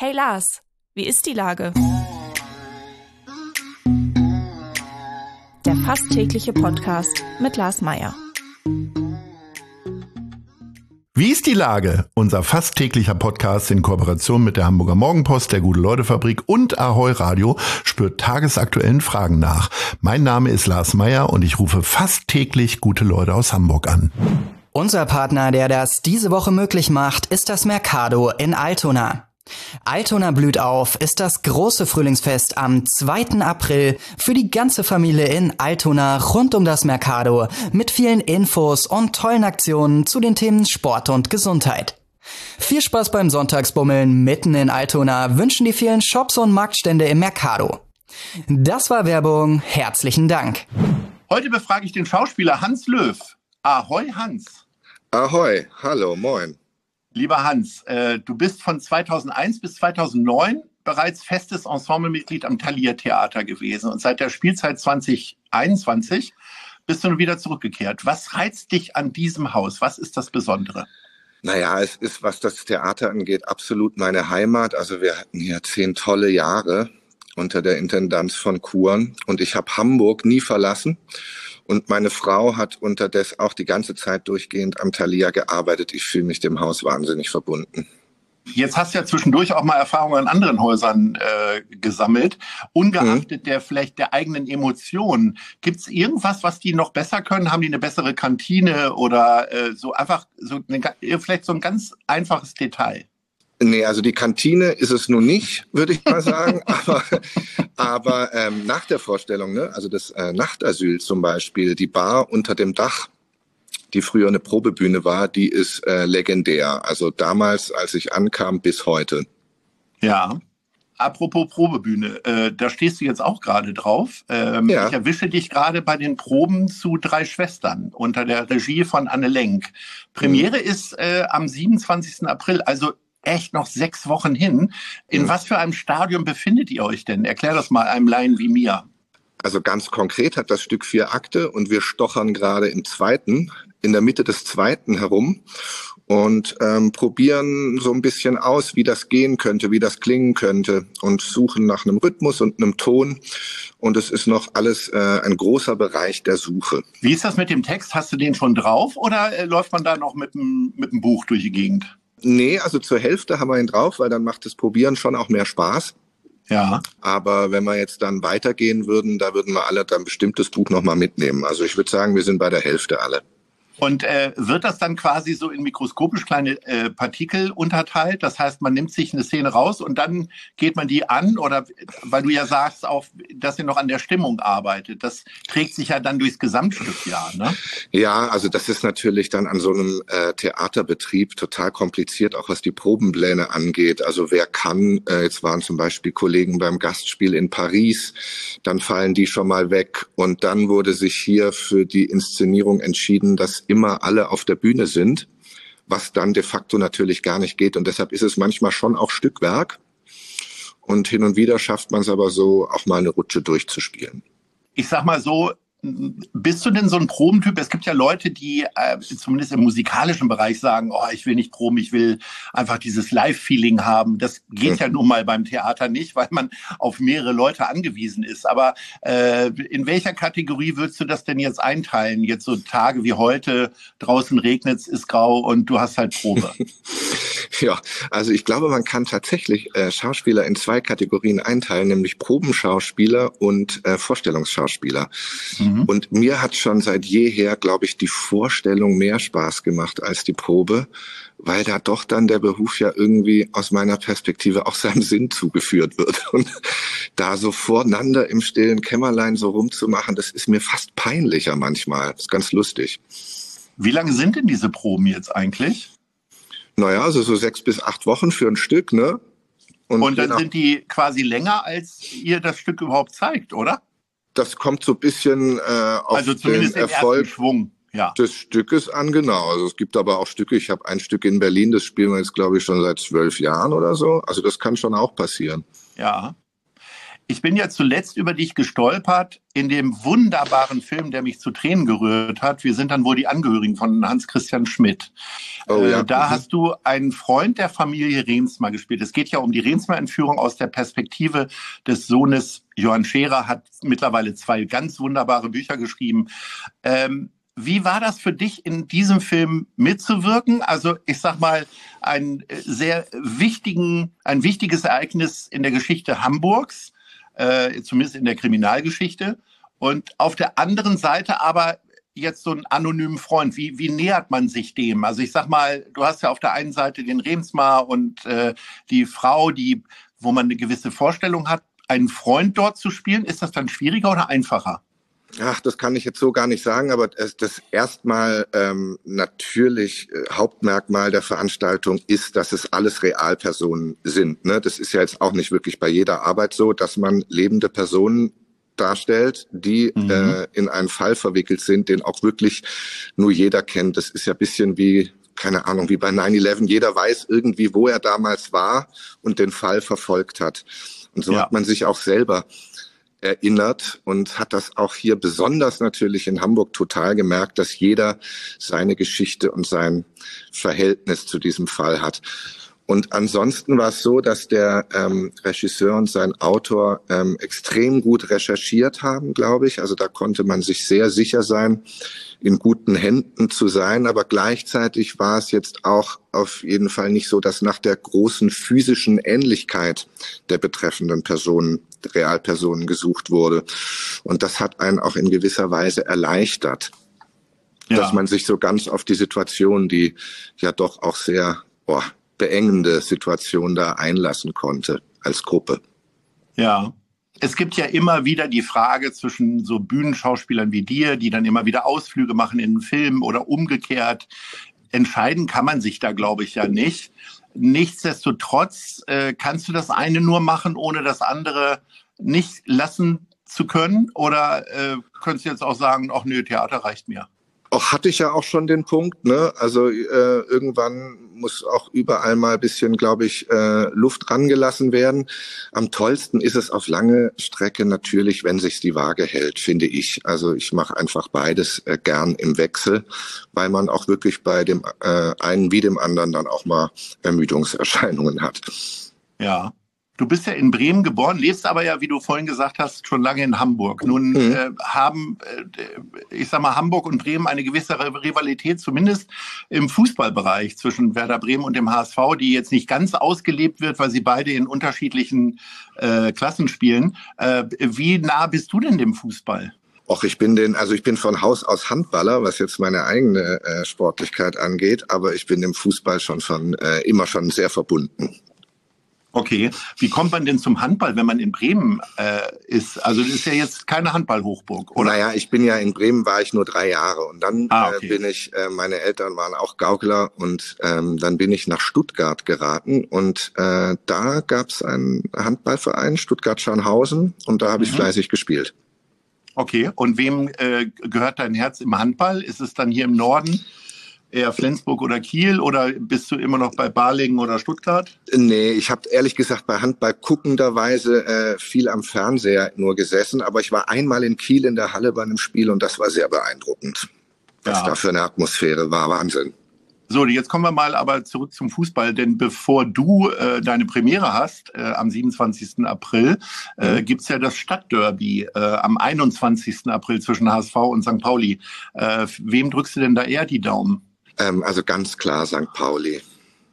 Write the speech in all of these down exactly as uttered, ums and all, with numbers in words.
Hey Lars, wie ist die Lage? Der fast tägliche Podcast mit Lars Meyer. Wie ist die Lage? Unser fast täglicher Podcast in Kooperation mit der Hamburger Morgenpost, der Gute-Leute-Fabrik und Ahoi Radio spürt tagesaktuellen Fragen nach. Mein Name ist Lars Meyer und ich rufe fast täglich gute Leute aus Hamburg an. Unser Partner, der das diese Woche möglich macht, ist das Mercado in Altona. Altona blüht auf ist das große Frühlingsfest am zweiten April für die ganze Familie in Altona rund um das Mercado mit vielen Infos und tollen Aktionen zu den Themen Sport und Gesundheit. Viel Spaß beim Sonntagsbummeln mitten in Altona wünschen die vielen Shops und Marktstände im Mercado. Das war Werbung, herzlichen Dank. Heute befrage ich den Schauspieler Hans Löw. Ahoi Hans. Ahoi, hallo, moin. Lieber Hans, äh, du bist von zweitausendeins bis zweitausendneun bereits festes Ensemblemitglied am Thalia Theater gewesen und seit der Spielzeit zwanzig einundzwanzig bist du nun wieder zurückgekehrt. Was reizt dich an diesem Haus? Was ist das Besondere? Naja, es ist, was das Theater angeht, absolut meine Heimat. Also wir hatten hier zehn tolle Jahre unter der Intendanz von Kuren und ich habe Hamburg nie verlassen. Und meine Frau hat unterdessen auch die ganze Zeit durchgehend am Thalia gearbeitet. Ich fühle mich dem Haus wahnsinnig verbunden. Jetzt hast du ja zwischendurch auch mal Erfahrungen an anderen Häusern äh, gesammelt. Ungeachtet mhm. der vielleicht der eigenen Emotionen. Gibt es irgendwas, was die noch besser können? Haben die eine bessere Kantine oder äh, so einfach so eine, vielleicht so ein ganz einfaches Detail? Nee, also die Kantine ist es nun nicht, würde ich mal sagen. aber aber ähm, nach der Vorstellung, ne, also das äh, Nachtasyl zum Beispiel, die Bar unter dem Dach, die früher eine Probebühne war, die ist äh, legendär. Also damals, als ich ankam, bis heute. Ja, apropos Probebühne, äh, da stehst du jetzt auch gerade drauf. Ähm, ja. Ich erwische dich gerade bei den Proben zu Drei Schwestern unter der Regie von Anne Lenk. Premiere mhm. ist äh, am siebenundzwanzigsten April, also echt noch sechs Wochen hin. In mhm. was für einem Stadium befindet ihr euch denn? Erklär das mal einem Laien wie mir. Also ganz konkret hat das Stück vier Akte und wir stochern gerade im zweiten, in der Mitte des zweiten herum und ähm, probieren so ein bisschen aus, wie das gehen könnte, wie das klingen könnte und suchen nach einem Rhythmus und einem Ton. Und es ist noch alles äh, ein großer Bereich der Suche. Wie ist das mit dem Text? Hast du den schon drauf oder äh, läuft man da noch mit dem mit dem Buch durch die Gegend? Nee, also zur Hälfte haben wir ihn drauf, weil dann macht das Probieren schon auch mehr Spaß. Ja. Aber wenn wir jetzt dann weitergehen würden, da würden wir alle dann bestimmt das Buch nochmal mitnehmen. Also ich würde sagen, wir sind bei der Hälfte alle. Und äh, wird das dann quasi so in mikroskopisch kleine äh, Partikel unterteilt? Das heißt, man nimmt sich eine Szene raus und dann geht man die an? Oder weil du ja sagst, auch, dass ihr noch an der Stimmung arbeitet. Das trägt sich ja dann durchs Gesamtstück, ja, ne? Ja, also das ist natürlich dann an so einem äh, Theaterbetrieb total kompliziert, auch was die Probenpläne angeht. Also wer kann, äh, jetzt waren zum Beispiel Kollegen beim Gastspiel in Paris, dann fallen die schon mal weg. Und dann wurde sich hier für die Inszenierung entschieden, dass immer alle auf der Bühne sind, was dann de facto natürlich gar nicht geht. Und deshalb ist es manchmal schon auch Stückwerk. Und hin und wieder schafft man es aber so, auch mal eine Rutsche durchzuspielen. Ich sag mal so, bist du denn so ein Probentyp? Es gibt ja Leute, die äh, zumindest im musikalischen Bereich sagen, oh, ich will nicht proben, ich will einfach dieses Live-Feeling haben. Das geht hm. ja nun mal beim Theater nicht, weil man auf mehrere Leute angewiesen ist. Aber äh, in welcher Kategorie würdest du das denn jetzt einteilen? Jetzt so Tage wie heute, draußen regnet es, ist grau und du hast halt Probe. Ja, also ich glaube, man kann tatsächlich äh, Schauspieler in zwei Kategorien einteilen, nämlich Probenschauspieler und äh, Vorstellungsschauspieler. Mhm. Und mir hat schon seit jeher, glaube ich, die Vorstellung mehr Spaß gemacht als die Probe, weil da doch dann der Beruf ja irgendwie aus meiner Perspektive auch seinem Sinn zugeführt wird. Und da so voreinander im stillen Kämmerlein so rumzumachen, das ist mir fast peinlicher manchmal. Das ist ganz lustig. Wie lange sind denn diese Proben jetzt eigentlich? Naja, also so sechs bis acht Wochen für ein Stück, ne? Und, Und dann sind die quasi länger, als ihr das Stück überhaupt zeigt, oder? Das kommt so ein bisschen äh, auf also zumindest den Erfolg Schwung, ja. des Stückes an, genau. Also es gibt aber auch Stücke, ich habe ein Stück in Berlin, das spielen wir jetzt, glaube ich, schon seit zwölf Jahren oder so. Also das kann schon auch passieren. Ja. Ich bin ja zuletzt über dich gestolpert in dem wunderbaren Film, der mich zu Tränen gerührt hat. Wir sind dann wohl die Angehörigen von Hans-Christian Schmidt. Oh, ja. äh, da mhm. hast du einen Freund der Familie Reemtsma gespielt. Es geht ja um die Reemtsma-Entführung aus der Perspektive des Sohnes. Johann Scherer hat mittlerweile zwei ganz wunderbare Bücher geschrieben. Ähm, Wie war das für dich, in diesem Film mitzuwirken? Also ich sag mal, ein sehr wichtigen, ein wichtiges Ereignis in der Geschichte Hamburgs, äh, zumindest in der Kriminalgeschichte. Und auf der anderen Seite aber jetzt so einen anonymen Freund. Wie, wie nähert man sich dem? Also ich sag mal, du hast ja auf der einen Seite den Reemtsma und äh, die Frau, die, wo man eine gewisse Vorstellung hat, einen Freund dort zu spielen. Ist das dann schwieriger oder einfacher? Ach, das kann ich jetzt so gar nicht sagen, aber das, das erstmal ähm, natürlich äh, Hauptmerkmal der Veranstaltung ist, dass es alles Realpersonen sind. Ne? Das ist ja jetzt auch nicht wirklich bei jeder Arbeit so, dass man lebende Personen darstellt, die mhm. äh, in einen Fall verwickelt sind, den auch wirklich nur jeder kennt. Das ist ja ein bisschen wie, keine Ahnung, wie bei nine eleven. Jeder weiß irgendwie, wo er damals war und den Fall verfolgt hat. Und so ja. hat man sich auch selber erinnert und hat das auch hier besonders natürlich in Hamburg total gemerkt, dass jeder seine Geschichte und sein Verhältnis zu diesem Fall hat. Und ansonsten war es so, dass der ähm, Regisseur und sein Autor ähm, extrem gut recherchiert haben, glaube ich. Also da konnte man sich sehr sicher sein, in guten Händen zu sein. Aber gleichzeitig war es jetzt auch auf jeden Fall nicht so, dass nach der großen physischen Ähnlichkeit der betreffenden Personen, Realpersonen gesucht wurde. Und das hat einen auch in gewisser Weise erleichtert, ja. dass man sich so ganz auf die Situation, die ja doch auch sehr boah, beengende Situation da einlassen konnte als Gruppe. Ja. Es gibt ja immer wieder die Frage zwischen so Bühnenschauspielern wie dir, die dann immer wieder Ausflüge machen in einen Film oder umgekehrt. Entscheiden kann man sich da, glaube ich, ja nicht. Nichtsdestotrotz äh, kannst du das eine nur machen, ohne das andere nicht lassen zu können? Oder äh, könntest du jetzt auch sagen, ach nö, Theater reicht mir? Auch hatte ich ja auch schon den Punkt, ne? Also äh, irgendwann muss auch überall mal ein bisschen, glaube ich, äh, Luft rangelassen werden. Am tollsten ist es auf lange Strecke natürlich, wenn sich's die Waage hält, finde ich. Also ich mache einfach beides äh, gern im Wechsel, weil man auch wirklich bei dem äh, einen wie dem anderen dann auch mal Ermüdungserscheinungen hat. Ja. Du bist ja in Bremen geboren, lebst aber ja, wie du vorhin gesagt hast, schon lange in Hamburg. Nun mhm. äh, haben, äh, ich sag mal, Hamburg und Bremen eine gewisse Rivalität, zumindest im Fußballbereich zwischen Werder Bremen und dem H S V, die jetzt nicht ganz ausgelebt wird, weil sie beide in unterschiedlichen äh, Klassen spielen. Äh, wie nah bist du denn dem Fußball? Och, ich bin den, also ich bin von Haus aus Handballer, was jetzt meine eigene äh, Sportlichkeit angeht, aber ich bin dem Fußball schon von äh, immer schon sehr verbunden. Okay, wie kommt man denn zum Handball, wenn man in Bremen äh, ist? Also das ist ja jetzt keine Handballhochburg, oder? Naja, ich bin ja in Bremen, war ich nur drei Jahre und dann ah, okay. äh, bin ich, äh, meine Eltern waren auch Gaukler und ähm, dann bin ich nach Stuttgart geraten und äh, da gab's einen Handballverein, Stuttgart-Scharnhausen, und da habe ich mhm. fleißig gespielt. Okay, und wem äh, gehört dein Herz im Handball? Ist es dann hier im Norden eher Flensburg oder Kiel, oder bist du immer noch bei Balingen oder Stuttgart? Nee, ich habe ehrlich gesagt bei Handball guckenderweise äh, viel am Fernseher nur gesessen, aber ich war einmal in Kiel in der Halle bei einem Spiel und das war sehr beeindruckend. Was ja. da für eine Atmosphäre war, Wahnsinn. So, jetzt kommen wir mal aber zurück zum Fußball, denn bevor du äh, deine Premiere hast, äh, am siebenundzwanzigsten April, äh, mhm. gibt's ja das Stadtderby äh, am einundzwanzigsten April zwischen H S V und Sankt Pauli. Äh, wem drückst du denn da eher die Daumen? Ähm, also ganz klar Sankt Pauli.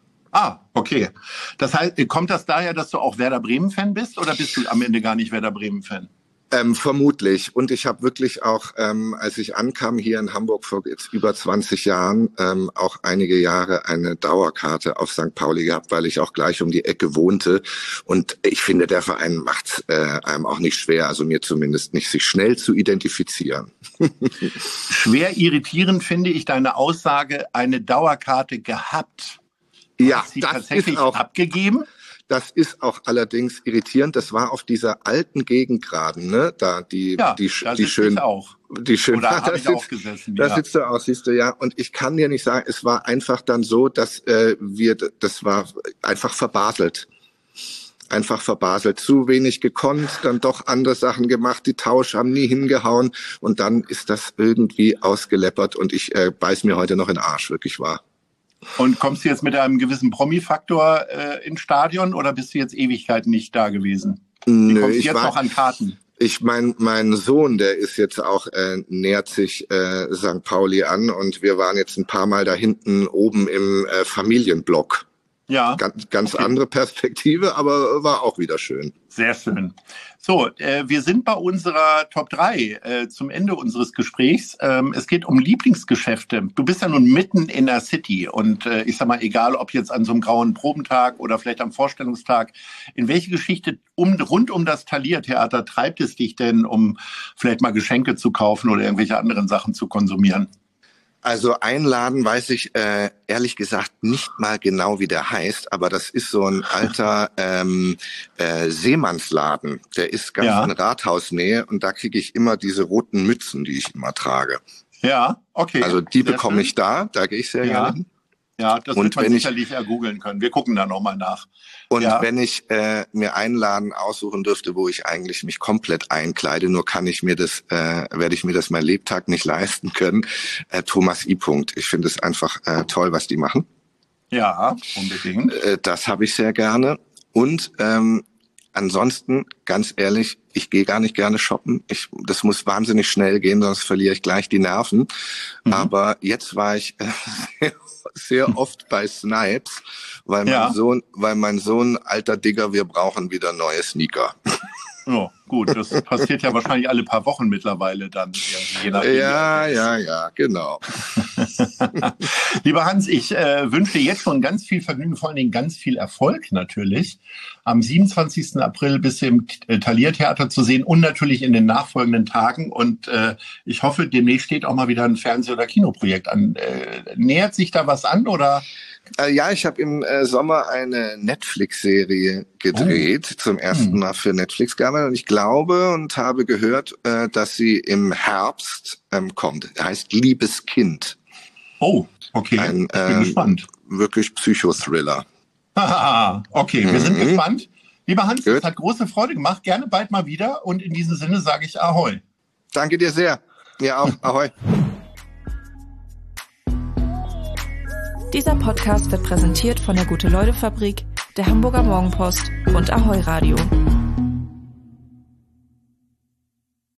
Ah, okay. Das heißt, kommt das daher, dass du auch Werder Bremen-Fan bist, oder bist du am Ende gar nicht Werder Bremen-Fan? Ähm, vermutlich. Und ich habe wirklich auch, ähm, als ich ankam hier in Hamburg vor jetzt über zwanzig Jahren, ähm, auch einige Jahre eine Dauerkarte auf Sankt Pauli gehabt, weil ich auch gleich um die Ecke wohnte. Und ich finde, der Verein macht äh, einem auch nicht schwer, also mir zumindest nicht, sich schnell zu identifizieren. Schwer irritierend finde ich deine Aussage, eine Dauerkarte gehabt. Ja, Hast sie das tatsächlich ist auch abgegeben? Das ist auch allerdings irritierend. Das war auf dieser alten Gegengraden, ne? Da die ja, die da die schön ich auch. die schön. Oder da habe ich sitzt, auch gesessen. Da ja. sitzt du auch, siehst du, ja. Und ich kann dir nicht sagen, es war einfach dann so, dass äh, wir, das war einfach verbaselt. einfach verbaselt, zu wenig gekonnt, dann doch andere Sachen gemacht, die Tausch haben nie hingehauen und dann ist das irgendwie ausgeleppert und ich äh, beiß mir heute noch in den Arsch, wirklich wahr. Und kommst du jetzt mit einem gewissen Promi-Faktor äh, ins Stadion oder bist du jetzt Ewigkeiten nicht da gewesen? Wie Nö, kommst du ich jetzt war, noch an Karten? Ich mein, mein Sohn, der ist jetzt auch, äh, nähert sich äh, Sankt Pauli an und wir waren jetzt ein paar Mal da hinten oben im äh, Familienblock. Ja. Ganz, ganz Okay. andere Perspektive, aber war auch wieder schön. Sehr schön. So, äh, wir sind bei unserer Top drei äh, zum Ende unseres Gesprächs. Ähm, es geht um Lieblingsgeschäfte. Du bist ja nun mitten in der City und äh, ich sag mal, egal ob jetzt an so einem grauen Probentag oder vielleicht am Vorstellungstag, in welche Geschichte um, rund um das Thalia-Theater treibt es dich denn, um vielleicht mal Geschenke zu kaufen oder irgendwelche anderen Sachen zu konsumieren? Also einladen weiß ich äh, ehrlich gesagt nicht mal genau, wie der heißt, aber das ist so ein alter ähm, äh, Seemannsladen. Der ist ganz Ja. in Rathausnähe und da kriege ich immer diese roten Mützen, die ich immer trage. Ja, okay. Also die Sehr bekomme schön. ich da, da gehe ich sehr Ja. gerne hin. Ja, das Und wird man wenn ich- sicherlich ergoogeln können. Wir gucken da nochmal nach. Und Ja. wenn ich äh, mir einen Laden aussuchen dürfte, wo ich eigentlich mich komplett einkleide, nur kann ich mir das, äh, werde ich mir das mein Lebtag nicht leisten können, äh, Thomas I. Punkt. Ich finde es einfach äh, toll, was die machen. Ja, unbedingt. Äh, das habe ich sehr gerne. Und ähm, ansonsten, ganz ehrlich, ich gehe gar nicht gerne shoppen. Ich, das muss wahnsinnig schnell gehen, sonst verliere ich gleich die Nerven. Mhm. Aber jetzt war ich äh, sehr, sehr oft bei Snipes, weil mein Ja. Sohn, weil mein Sohn, alter Digger, wir brauchen wieder neue Sneaker. Ja, gut, das passiert ja wahrscheinlich alle paar Wochen mittlerweile dann. irgendwie, Je nachdem, Ja, wie ja, ja, genau. Lieber Hans, ich äh, wünsche dir jetzt schon ganz viel Vergnügen, vor allen Dingen ganz viel Erfolg natürlich. Am siebenundzwanzigsten April bist du im äh, Thalia-Theater zu sehen und natürlich in den nachfolgenden Tagen. Und äh, ich hoffe, demnächst steht auch mal wieder ein Fernseh- oder Kinoprojekt an. Äh, nähert sich da was an oder? Äh, ja, ich habe im äh, Sommer eine Netflix-Serie gedreht, zum ersten Hm. Mal für Netflix gearbeitet. Und ich glaube und habe gehört, äh, dass sie im Herbst ähm, kommt. Heißt Liebes Kind. Oh, okay, Ein, ich bin ähm, gespannt. Wirklich Psychothriller. Haha, okay, wir sind Mhm. gespannt. Lieber Hans, es Gut. hat große Freude gemacht. Gerne bald mal wieder. Und in diesem Sinne sage ich Ahoi. Danke dir sehr. Ja auch. Ahoi. Dieser Podcast wird präsentiert von der Gute-Leute-Fabrik, der Hamburger Morgenpost und Ahoi Radio.